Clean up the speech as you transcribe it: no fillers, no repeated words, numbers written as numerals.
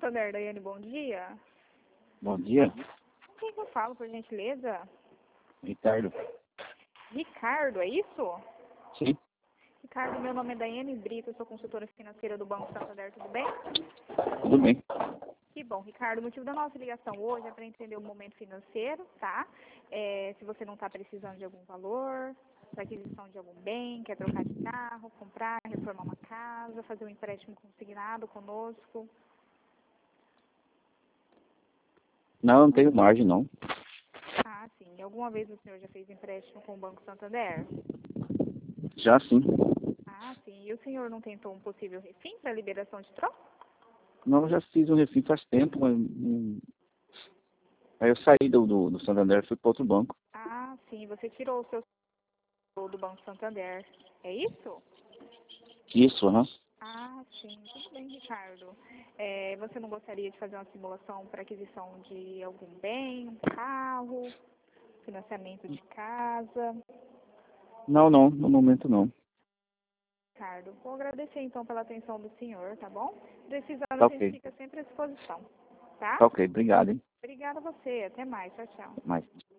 Santander, Daiane, bom dia. Bom dia, Com quem que eu falo, por gentileza? Ricardo. Ricardo, é isso? Sim, Ricardo, meu nome é Daiane Brito, eu sou consultora financeira do Banco Santander, tudo bem? tudo bem. Que bom, Ricardo. O motivo da nossa ligação hoje é para entender o momento financeiro, tá? Se você não está precisando de algum valor, para aquisição de algum bem, quer trocar de carro, comprar, reformar uma casa, fazer um empréstimo consignado conosco. Não, não tenho margem, não. Ah, sim. Alguma vez o senhor já fez empréstimo com o Banco Santander? Já sim. Ah, sim. E o senhor não tentou um possível refim para liberação de troca? Não, já fiz um refim faz tempo, mas aí eu saí do Santander e fui para outro banco. Ah, sim. Você tirou o seu do Banco Santander. É isso? Isso, aham. Ah, sim. Tudo bem, Ricardo. Você não gostaria de fazer uma simulação para aquisição de algum bem, um carro, financiamento de casa? Não, não, no momento não. Ricardo, vou agradecer então pela atenção do senhor, tá bom? Precisando, Tá a gente ok. fica sempre à disposição, tá? Tá ok, obrigado, hein. Obrigada a você. Até mais. Tchau, tchau. Até mais.